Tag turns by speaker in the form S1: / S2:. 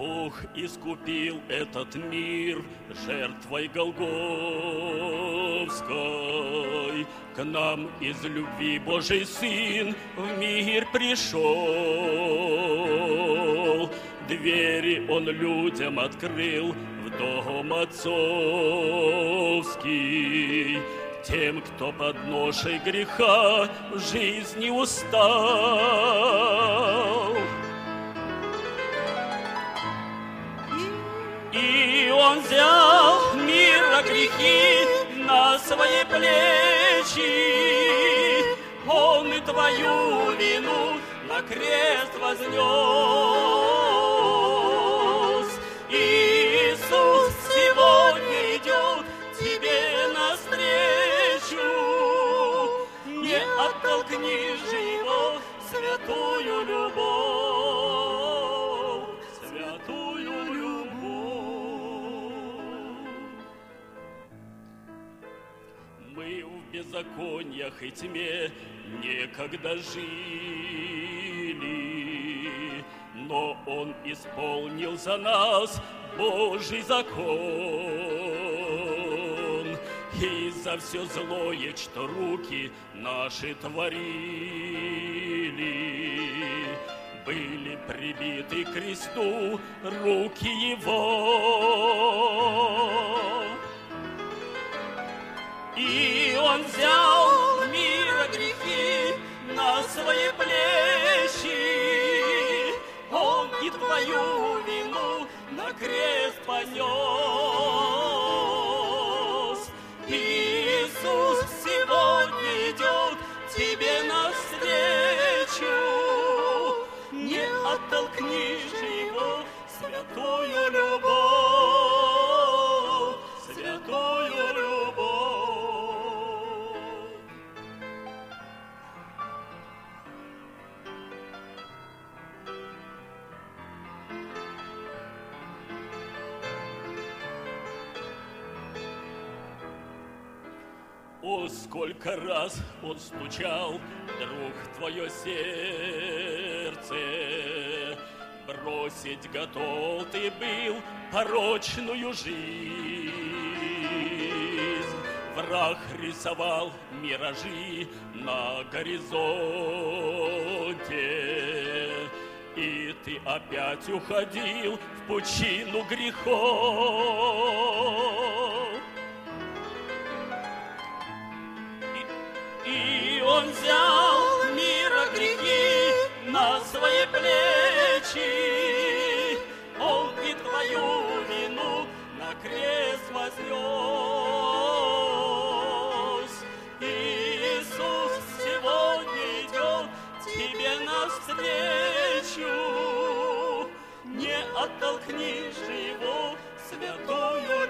S1: Бог искупил этот мир жертвой Голгофской. К нам из любви Божий Сын в мир пришел. Двери Он людям открыл в дом отцовский. Тем, кто под ношей греха в жизни устал. И Он взял мира грехи на свои плечи. Он и твою вину на крест вознес. Иисус сегодня идет тебе навстречу. Не оттолкни же Его святую любовь, святую любовь. Мы в беззакониях и тьме некогда жили, но Он исполнил за нас Божий закон. И за все злое, что руки наши творили, были прибиты к кресту руки Его. И Он взял мира грехи на свои плечи. Он и твою вину на крест понес. Иисус сегодня идет тебе навстречу. Не оттолкни же Его святую любовь, святую любовь. О, сколько раз Он стучал, друг, твое сердце. Бросить готов ты был порочную жизнь. Враг рисовал миражи на горизонте, и ты опять уходил в пучину грехов. И Он взял мира грехи на свои плечи. Он и твою вину на крест вознес. Иисус сегодня идет тебе навстречу. Не оттолкни же Его святую